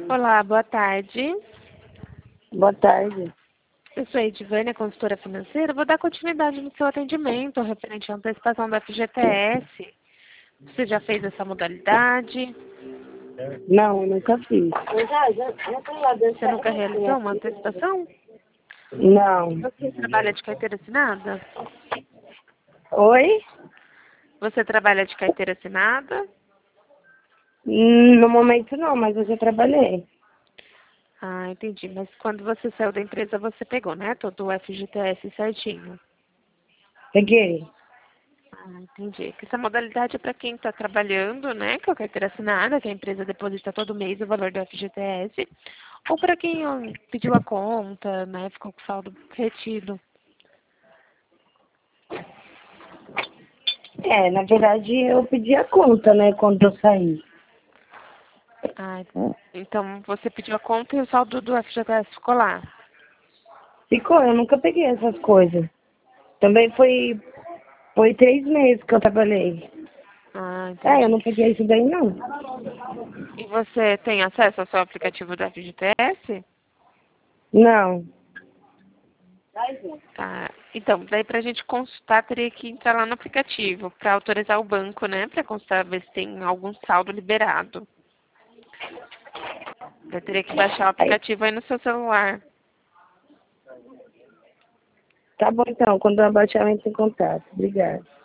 Olá, boa tarde. Boa tarde. Eu sou a Edivânia, consultora financeira. Vou dar continuidade no seu atendimento referente à antecipação da FGTS. Você já fez essa modalidade? Não, eu nunca fiz. Você nunca realizou uma antecipação? Não. Você trabalha de carteira assinada? Oi? Você trabalha de carteira assinada? No momento não, mas eu já trabalhei. Ah, entendi. Mas quando você saiu da empresa, você pegou, né? Todo o FGTS certinho. Peguei. Ah, entendi. Que essa modalidade é para quem está trabalhando, né? Com a carteira assinada, que a empresa deposita todo mês o valor do FGTS. Ou para quem pediu a conta, né? Ficou com saldo retido. Na verdade eu pedi a conta, né, quando eu saí. Ah, então você pediu a conta e o saldo do FGTS ficou lá. Ficou, eu nunca peguei essas coisas. Também foi 3 meses que eu trabalhei. Ah, Eu entendi. não peguei isso daí não. E você tem acesso ao seu aplicativo do FGTS? Não. Tá. Então, daí pra gente consultar, teria que entrar lá no aplicativo para autorizar o banco, né? Para consultar ver se tem algum saldo liberado. Eu teria que baixar o Aí, aplicativo aí no seu celular. tá bom então, quando eu abaixar eu entro em contato. Obrigada.